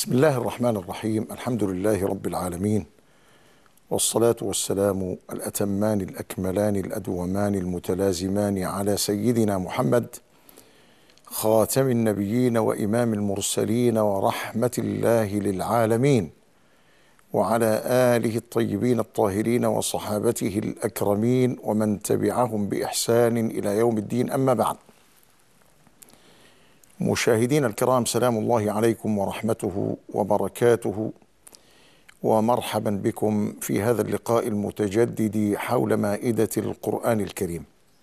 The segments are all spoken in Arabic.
بسم الله الرحمن الرحيم. الحمد لله رب العالمين، والصلاة والسلام الأتمان الأكملان الأدومان المتلازمان على سيدنا محمد خاتم النبيين وإمام المرسلين ورحمة الله للعالمين، وعلى آله الطيبين الطاهرين وصحابته الأكرمين ومن تبعهم بإحسان إلى يوم الدين. أما بعد، مشاهدين الكرام، سلام الله عليكم ورحمته وبركاته، ومرحبا بكم في هذا اللقاء المتجدد حول مائدة القرآن الكريم.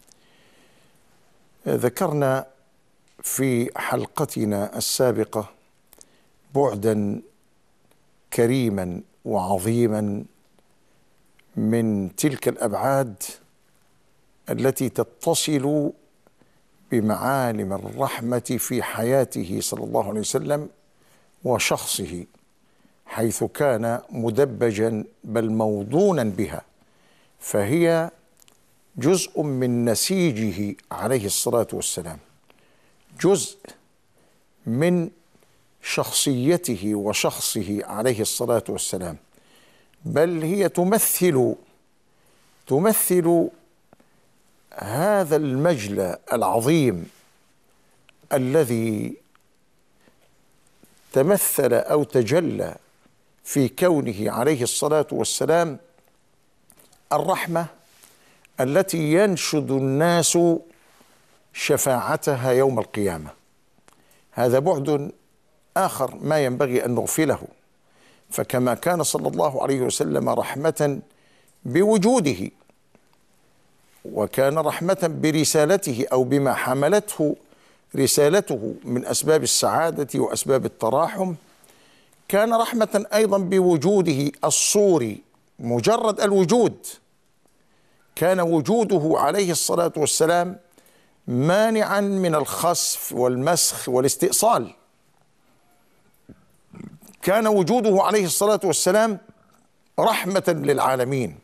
ذكرنا في حلقتنا السابقة بعدا كريما وعظيما من تلك الأبعاد التي تتصل بمعالم الرحمة في حياته صلى الله عليه وسلم وشخصه، حيث كان مدبجا بل موضونا بها، فهي جزء من نسيجه عليه الصلاة والسلام، جزء من شخصيته وشخصه عليه الصلاة والسلام، بل هي تمثل هذا المجلى العظيم الذي تمثل أو تجلى في كونه عليه الصلاة والسلام الرحمة التي ينشد الناس شفاعتها يوم القيامة. هذا بعد آخر ما ينبغي أن نغفله، فكما كان صلى الله عليه وسلم رحمة بوجوده، وكان رحمة برسالته أو بما حملته رسالته من أسباب السعادة وأسباب التراحم، كان رحمة أيضا بوجوده الصوري، مجرد الوجود، كان وجوده عليه الصلاة والسلام مانعا من الخسف والمسخ والاستئصال، كان وجوده عليه الصلاة والسلام رحمة للعالمين.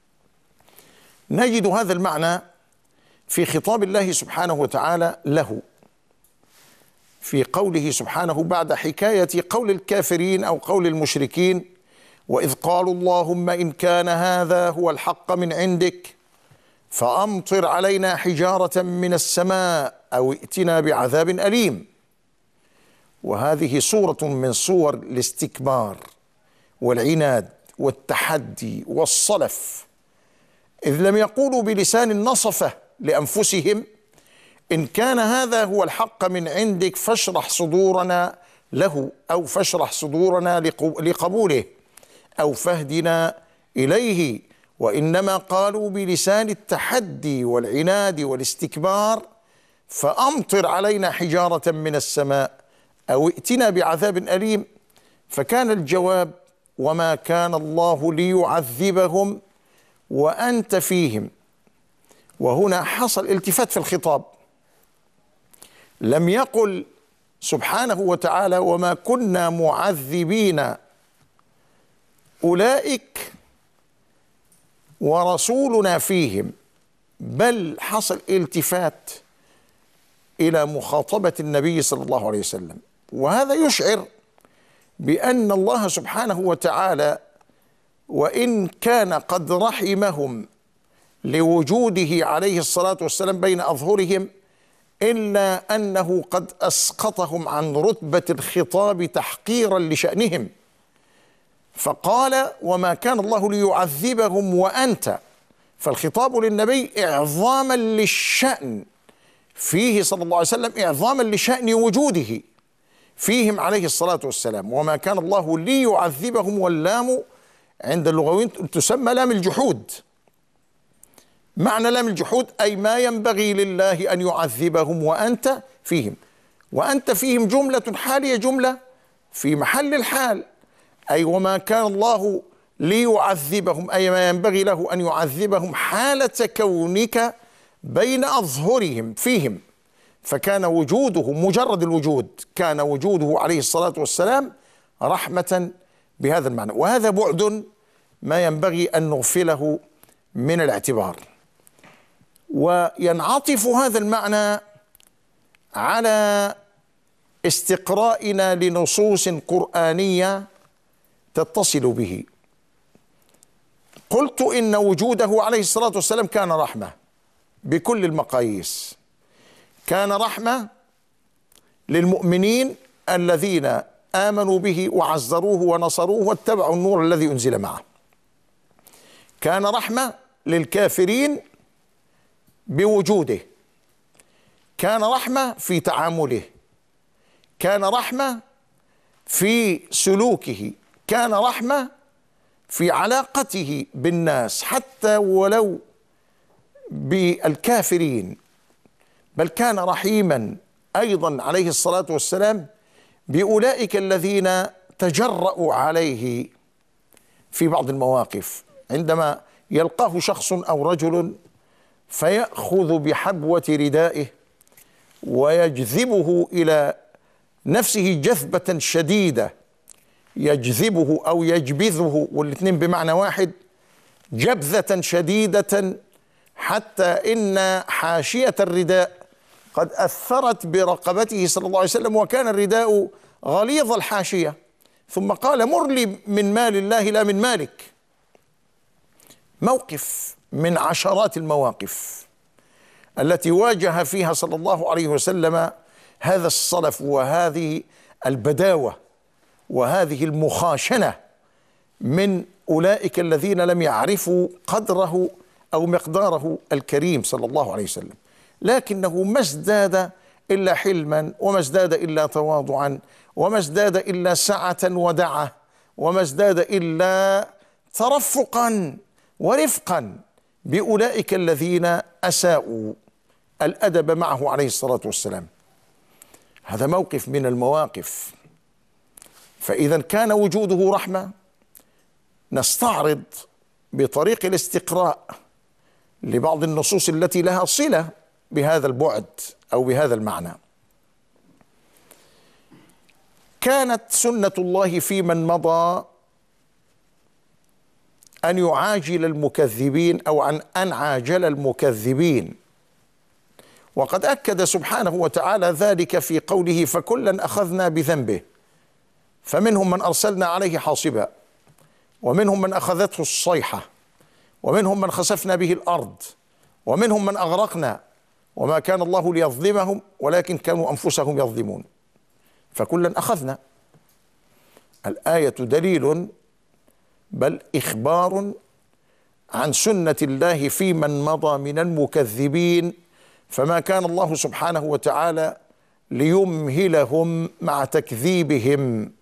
نجد هذا المعنى في خطاب الله سبحانه وتعالى له، في قوله سبحانه بعد حكاية قول الكافرين أو قول المشركين: وإذ قالوا اللهم إن كان هذا هو الحق من عندك فأمطر علينا حجارة من السماء أو ائتنا بعذاب أليم. وهذه صورة من صور الاستكبار والعناد والتحدي والصلف، إذ لم يقولوا بلسان النصفة لأنفسهم: إن كان هذا هو الحق من عندك فاشرح صدورنا له، أو فاشرح صدورنا لقبوله، أو فاهدنا إليه. وإنما قالوا بلسان التحدي والعناد والاستكبار: فأمطر علينا حجارة من السماء أو ائتنا بعذاب أليم. فكان الجواب: وما كان الله ليعذبهم وأنت فيهم. وهنا حصل التفات في الخطاب، لم يقل سبحانه وتعالى: وما كنا معذبين أولئك ورسولنا فيهم، بل حصل التفات إلى مخاطبة النبي صلى الله عليه وسلم. وهذا يشعر بأن الله سبحانه وتعالى وإن كان قد رحمهم لوجوده عليه الصلاة والسلام بين أظهرهم، إلا أنه قد أسقطهم عن رتبة الخطاب تحقيرا لشأنهم، فقال: وما كان الله ليعذبهم وأنت. فالخطاب للنبي إعظاما للشأن فيه صلى الله عليه وسلم، إعظاما لشأن وجوده فيهم عليه الصلاة والسلام. وما كان الله ليعذبهم، واللام عند اللغويين تسمى لام الجحود. معنى لام الجحود أي ما ينبغي لله أن يعذبهم وأنت فيهم. وأنت فيهم جملة حالية، جملة في محل الحال، أي وما كان الله ليعذبهم أي ما ينبغي له أن يعذبهم حالة كونك بين أظهرهم فيهم. فكان وجوده مجرد الوجود، كان وجوده عليه الصلاة والسلام رحمة بهذا المعنى. وهذا بعد ما ينبغي أن نغفله من الاعتبار. وينعطف هذا المعنى على استقرائنا لنصوص قرآنية تتصل به. قلت إن وجوده عليه الصلاة والسلام كان رحمة بكل المقاييس، كان رحمة للمؤمنين الذين آمنوا به وعزروه ونصروه واتبعوا النور الذي أنزل معه، كان رحمة للكافرين بوجوده، كان رحمة في تعامله، كان رحمة في سلوكه، كان رحمة في علاقته بالناس حتى ولو بالكافرين، بل كان رحيما أيضا عليه الصلاة والسلام بأولئك الذين تجرأوا عليه في بعض المواقف، عندما يلقاه شخص أو رجل فيأخذ بحبوة ردائه ويجذبه إلى نفسه جذبة شديدة، يجذبه أو يجبذه، والاثنين بمعنى واحد، جبذة شديدة حتى إن حاشية الرداء قد أثرت برقبته صلى الله عليه وسلم، وكان الرداء غليظ الحاشية، ثم قال: مر لي من مال الله لا من مالك. موقف من عشرات المواقف التي واجه فيها صلى الله عليه وسلم هذا الصلف وهذه البداوة وهذه المخاشنة من أولئك الذين لم يعرفوا قدره أو مقداره الكريم صلى الله عليه وسلم، لكنه ما ازداد إلا حلما، وما ازداد إلا تواضعا، وما ازداد إلا سعة ودعة، وما ازداد إلا ترفقا ورفقا بأولئك الذين أساءوا الأدب معه عليه الصلاة والسلام. هذا موقف من المواقف. فإذا كان وجوده رحمة، نستعرض بطريق الاستقراء لبعض النصوص التي لها صلة بهذا البعد أو بهذا المعنى. كانت سنة الله في من مضى أن يعاجل المكذبين أو أن عاجل المكذبين، وقد أكد سبحانه وتعالى ذلك في قوله: فكلا أخذنا بذنبه، فمنهم من أرسلنا عليه حاصبا، ومنهم من أخذته الصيحة، ومنهم من خسفنا به الأرض، ومنهم من أغرقنا، وما كان الله ليظلمهم ولكن كانوا أنفسهم يظلمون، فكلا أخذنا. الآية دليل بل إخبار عن سنة الله في من مضى من المكذبين، فما كان الله سبحانه وتعالى ليمهلهم مع تكذيبهم،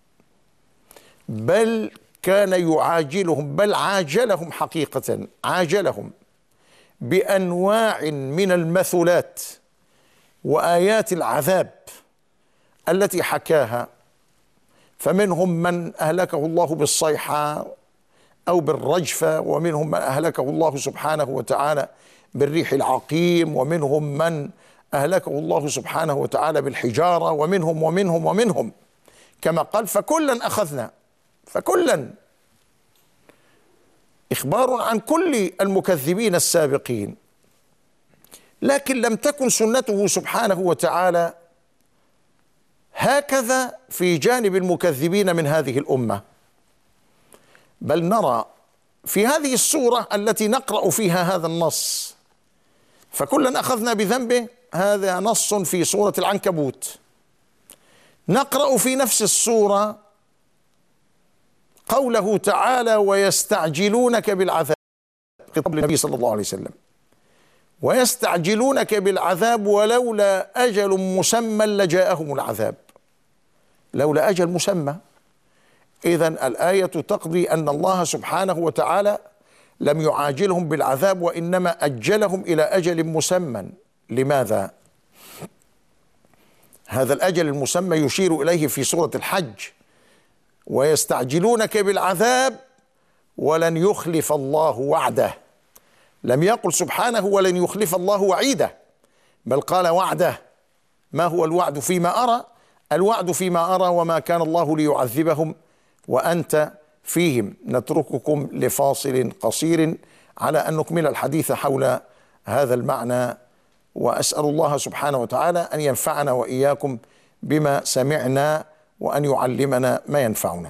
بل كان يعاجلهم، بل عاجلهم حقيقة، عاجلهم بأنواع من المثلات وآيات العذاب التي حكاها. فمنهم من أهلكه الله بالصيحة أو بالرجفة، ومنهم من أهلكه الله سبحانه وتعالى بالريح العقيم، ومنهم من أهلكه الله سبحانه وتعالى بالحجارة، ومنهم ومنهم ومنهم، كما قال: فكلا أخذنا. فكلا إخبار عن كل المكذبين السابقين، لكن لم تكن سنته سبحانه وتعالى هكذا في جانب المكذبين من هذه الأمة، بل نرى في هذه السورة التي نقرأ فيها هذا النص: فكلا أخذنا بذنبه، هذا نص في سورة العنكبوت. نقرأ في نفس السورة قوله تعالى: ويستعجلونك بالعذاب، خطاب للنبي صلى الله عليه وسلم، ويستعجلونك بالعذاب ولولا أجل مسمى لجاءهم العذاب. لولا أجل مسمى، إذن الآية تقضي أن الله سبحانه وتعالى لم يعاجلهم بالعذاب، وإنما أجلهم إلى أجل مسمى. لماذا؟ هذا الأجل المسمى يشير إليه في سورة الحج: ويستعجلونك بالعذاب ولن يخلف الله وعده. لم يقل سبحانه ولن يخلف الله وعيده، بل قال وعده. ما هو الوعد فيما أرى؟ الوعد فيما أرى: وما كان الله ليعذبهم وأنت فيهم. نترككم لفاصل قصير على أن نكمل الحديث حول هذا المعنى، وأسأل الله سبحانه وتعالى أن ينفعنا وإياكم بما سمعنا وأن يعلمنا ما ينفعنا.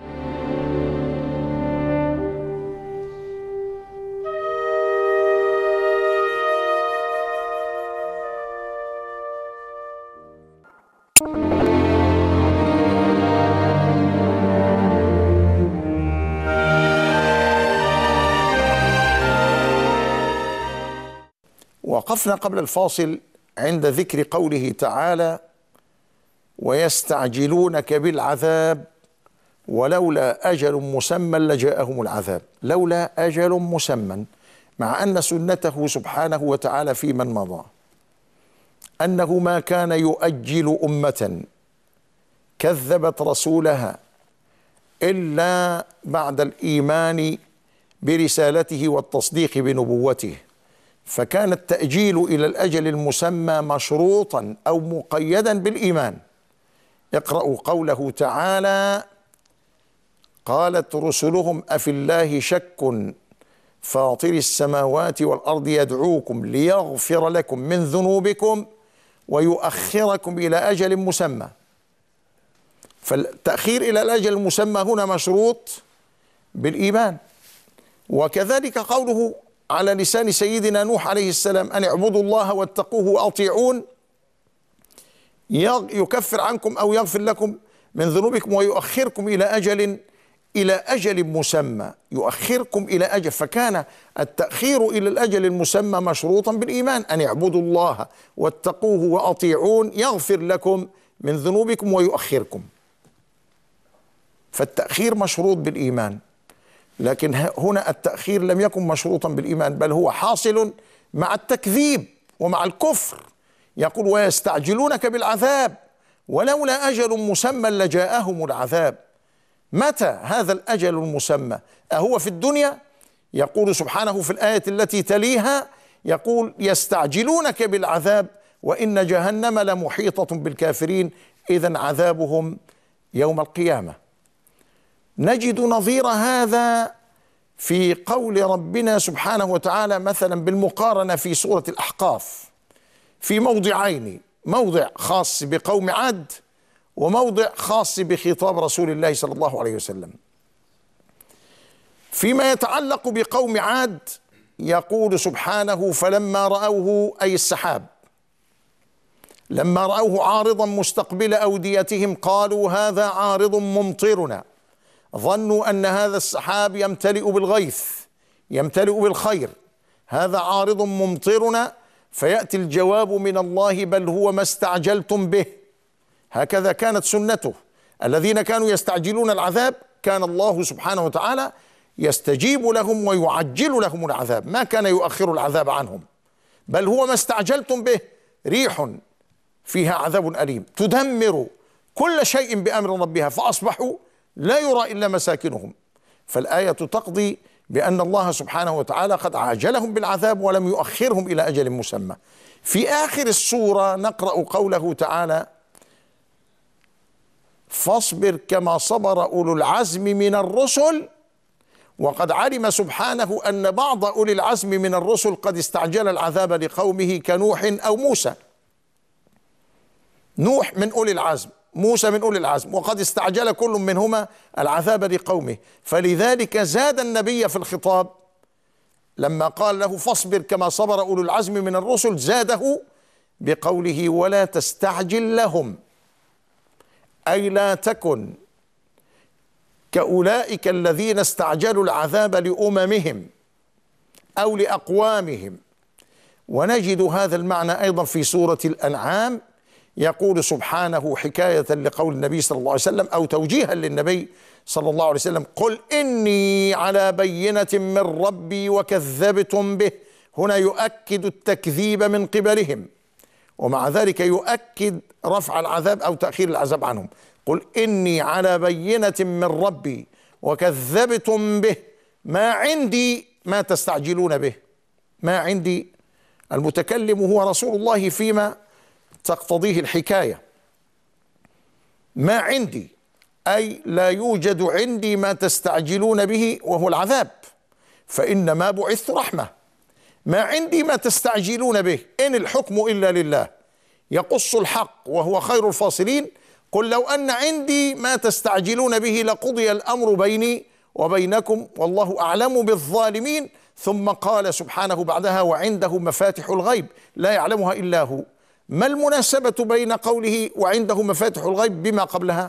وقفنا قبل الفاصل عند ذكر قوله تعالى: ويستعجلونك بالعذاب ولولا أجل مسمى لجاءهم العذاب. لولا أجل مسمى، مع أن سنته سبحانه وتعالى في من مضى أنه ما كان يؤجل أمة كذبت رسولها إلا بعد الإيمان برسالته والتصديق بنبوته، فكان التأجيل إلى الأجل المسمى مشروطا أو مقيدا بالإيمان. اقرأوا قوله تعالى: قالت رسلهم أفي الله شك فاطر السماوات والأرض يدعوكم ليغفر لكم من ذنوبكم ويؤخركم إلى أجل مسمى. فالتأخير إلى الأجل المسمى هنا مشروط بالإيمان. وكذلك قوله على لسان سيدنا نوح عليه السلام: أن اعبدوا الله واتقوه وأطيعون يكفر عنكم أو يغفر لكم من ذنوبكم ويؤخركم إلى أجل مسمى. يؤخركم إلى أجل، فكان التأخير إلى الأجل المسمى مشروطا بالإيمان. أن اعبدوا الله واتقوه وأطيعون يغفر لكم من ذنوبكم ويؤخركم. فالتأخير مشروط بالإيمان، لكن هنا التأخير لم يكن مشروطا بالإيمان، بل هو حاصل مع التكذيب ومع الكفر. يقول: ويستعجلونك بالعذاب ولولا أجل مسمى لجاءهم العذاب. متى هذا الأجل المسمى؟ أهو في الدنيا؟ يقول سبحانه في الآية التي تليها، يقول: يستعجلونك بالعذاب وإن جهنم لمحيطة بالكافرين. إذن عذابهم يوم القيامة. نجد نظير هذا في قول ربنا سبحانه وتعالى مثلا بالمقارنة في سورة الأحقاف في موضعين: موضع خاص بقوم عاد وموضع خاص بخطاب رسول الله صلى الله عليه وسلم. فيما يتعلق بقوم عاد يقول سبحانه: فلما رأوه، أي السحاب، لما رأوه عارضا مستقبل أوديتهم قالوا هذا عارض ممطرنا، ظنوا أن هذا السحاب يمتلئ بالغيث يمتلئ بالخير، هذا عارض ممطرنا، فيأتي الجواب من الله: بل هو ما استعجلتم به. هكذا كانت سنته. الذين كانوا يستعجلون العذاب كان الله سبحانه وتعالى يستجيب لهم ويعجل لهم العذاب، ما كان يؤخر العذاب عنهم. بل هو ما استعجلتم به، ريح فيها عذاب أليم تدمر كل شيء بأمر ربها فأصبحوا لا يرى إلا مساكنهم. فالآية تقضي بأن الله سبحانه وتعالى قد عاجلهم بالعذاب ولم يؤخرهم إلى أجل مسمى. في آخر السورة نقرأ قوله تعالى: فاصبر كما صبر أولو العزم من الرسل. وقد علم سبحانه أن بعض أولي العزم من الرسل قد استعجل العذاب لقومه كنوح أو موسى. نوح من أولي العزم، موسى من أولي العزم، وقد استعجل كل منهما العذاب لقومه. فلذلك زاد النبي في الخطاب لما قال له: فاصبر كما صبر أولو العزم من الرسل، زاده بقوله: ولا تستعجل لهم، أي لا تكن كأولئك الذين استعجلوا العذاب لأممهم أو لأقوامهم. ونجد هذا المعنى أيضا في سورة الأنعام، يقول سبحانه حكاية لقول النبي صلى الله عليه وسلم أو توجيها للنبي صلى الله عليه وسلم: قل إني على بينة من ربي وكذبتم به. هنا يؤكد التكذيب من قبلهم، ومع ذلك يؤكد رفع العذاب أو تأخير العذاب عنهم. قل إني على بينة من ربي وكذبتم به ما عندي ما تستعجلون به. ما عندي، المتكلم هو رسول الله فيما تقتضيه الحكاية. ما عندي أي لا يوجد عندي ما تستعجلون به وهو العذاب، فإنما بعثت رحمة. ما عندي ما تستعجلون به، إن الحكم إلا لله يقص الحق وهو خير الفاصلين. قل لو أن عندي ما تستعجلون به لقضي الأمر بيني وبينكم والله أعلم بالظالمين. ثم قال سبحانه بعدها وعنده مفاتح الغيب لا يعلمها إلا هو. ما المناسبة بين قوله وعنده مفاتح الغيب بما قبلها؟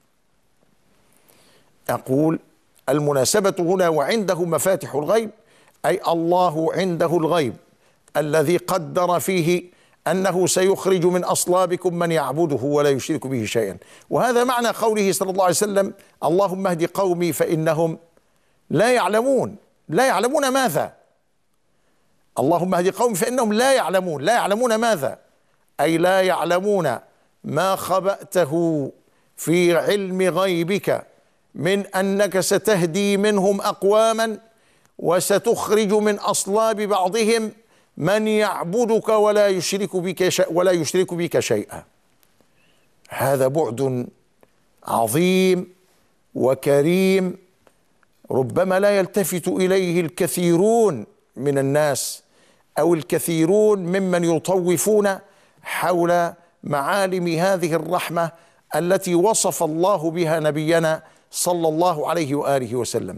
أقول المناسبة هنا وعنده مفاتح الغيب أي الله عنده الغيب الذي قدر فيه أنه سيخرج من أصلابكم من يعبده ولا يشرك به شيئا. وهذا معنى قوله صلى الله عليه وسلم اللهم اهد قومي فإنهم لا يعلمون. لا يعلمون ماذا؟ اللهم اهد قومي فإنهم لا يعلمون. لا يعلمون ماذا؟ أي لا يعلمون ما خبأته في علم غيبك من أنك ستهدي منهم أقواما وستخرج من أصلاب بعضهم من يعبدك ولا يشرك بك شيئا. هذا بعد عظيم وكريم ربما لا يلتفت إليه الكثيرون من الناس أو الكثيرون ممن يطوفون حول معالم هذه الرحمة التي وصف الله بها نبينا صلى الله عليه وآله وسلم.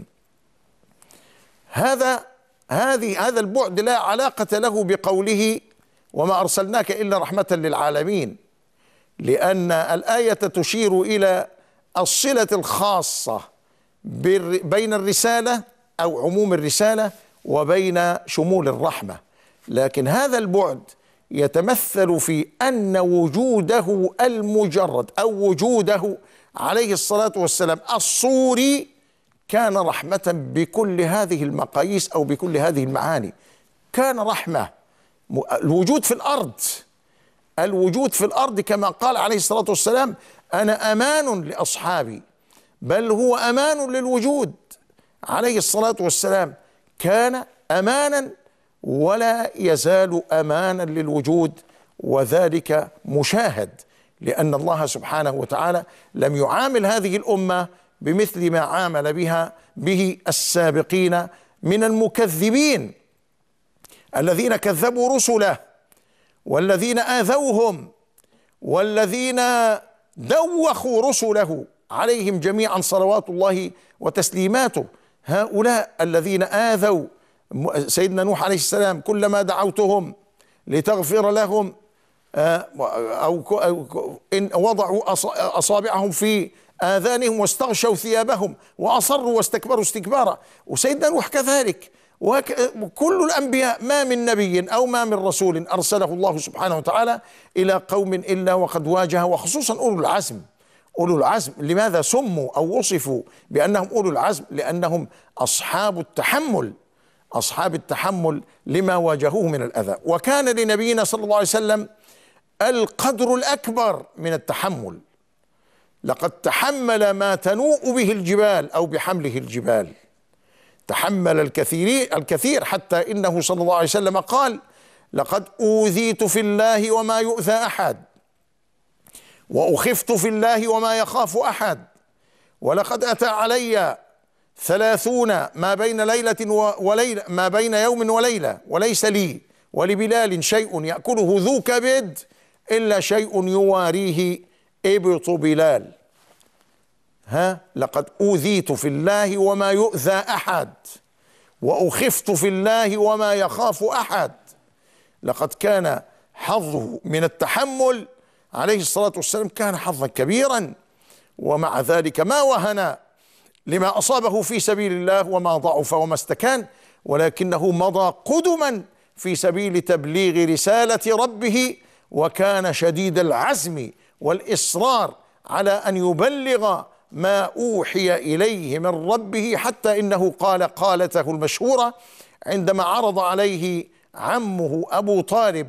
هذا البعد لا علاقة له بقوله وما أرسلناك إلا رحمة للعالمين، لأن الآية تشير إلى الصلة الخاصة بين الرسالة أو عموم الرسالة وبين شمول الرحمة. لكن هذا البعد يتمثل في أن وجوده المجرد أو وجوده عليه الصلاة والسلام الصوري كان رحمة بكل هذه المقاييس أو بكل هذه المعاني. كان رحمة. الوجود في الأرض كما قال عليه الصلاة والسلام أنا أمان لأصحابي، بل هو أمان للوجود. عليه الصلاة والسلام كان أمانا ولا يزال أمانا للوجود، وذلك مشاهد لأن الله سبحانه وتعالى لم يعامل هذه الأمة بمثل ما عامل به السابقين من المكذبين الذين كذبوا رسله والذين آذوهم والذين دوخوا رسله عليهم جميعا صلوات الله وتسليماته. هؤلاء الذين آذوا سيدنا نوح عليه السلام كلما دعوتهم لتغفر لهم أو إن وضعوا أصابعهم في آذانهم واستغشوا ثيابهم وأصروا واستكبروا استكبارا. وسيدنا نوح كذلك. وكل الأنبياء ما من نبي أو ما من رسول أرسله الله سبحانه وتعالى إلى قوم إلا وقد واجه، وخصوصا أولو العزم. لماذا سموا أو وصفوا بأنهم أولو العزم؟ لأنهم أصحاب التحمل لما واجهوه من الأذى. وكان لنبينا صلى الله عليه وسلم القدر الأكبر من التحمل. لقد تحمل ما تنوء به الجبال أو بحمله الجبال. تحمل الكثير حتى إنه صلى الله عليه وسلم قال لقد أوذيت في الله وما يؤذى أحد، وأخفت في الله وما يخاف أحد، ولقد أتى علي 30 ما بين ليلة وليلة ما بين يوم وليلة وليس لي ولبلال شيء يأكله ذو كبد إلا شيء يواريه إبط بلال. لقد أوذيت في الله وما يؤذى أحد، وأخفت في الله وما يخاف أحد. لقد كان حظه من التحمل عليه الصلاة والسلام كان حظا كبيرا، ومع ذلك ما وهن لما أصابه في سبيل الله وما ضعف وما استكان، ولكنه مضى قدما في سبيل تبليغ رسالة ربه، وكان شديد العزم والإصرار على أن يبلغ ما أوحي إليه من ربه، حتى إنه قال قالته المشهورة عندما عرض عليه عمه أبو طالب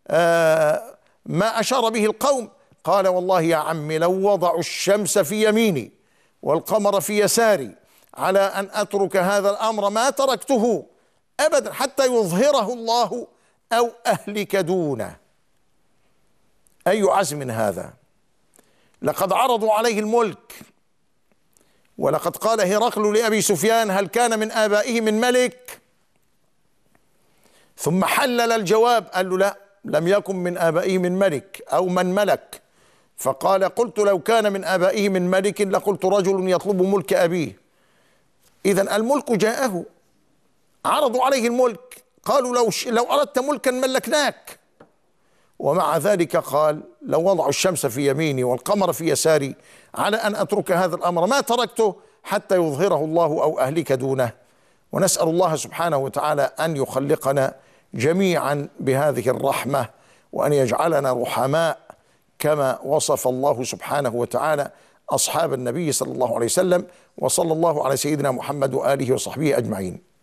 ما أشار به القوم، قال والله يا عمي لو وضعوا الشمس في يميني والقمر في يساري على أن أترك هذا الأمر ما تركته أبدا حتى يظهره الله أو أهلك دونه. أي عزم هذا! لقد عرضوا عليه الملك، ولقد قال هرقل لأبي سفيان هل كان من آبائه من ملك؟ ثم حلل الجواب قال له لا، لم يكن من آبائه من ملك أو من ملك، فقال قلت لو كان من آبائه من ملك لقلت رجل يطلب ملك أبيه. إذن الملك جاءه، عرضوا عليه الملك، قالوا لو أردت ملكا ملكناك، ومع ذلك قال لو وضعوا الشمس في يميني والقمر في يساري على أن أترك هذا الأمر ما تركته حتى يظهره الله أو أهلك دونه. ونسأل الله سبحانه وتعالى أن يخلقنا جميعا بهذه الرحمة، وأن يجعلنا رحماء كما وصف الله سبحانه وتعالى أصحاب النبي صلى الله عليه وسلم. وصلى الله على سيدنا محمد وآله وصحبه أجمعين.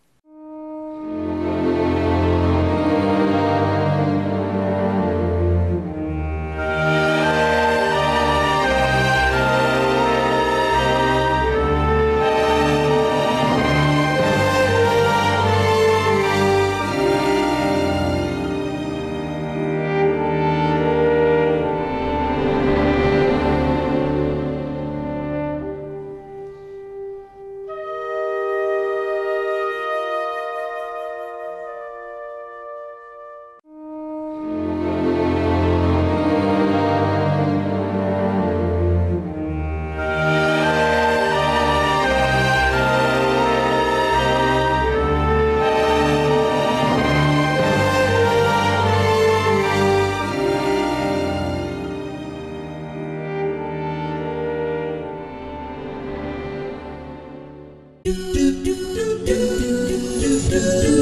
Do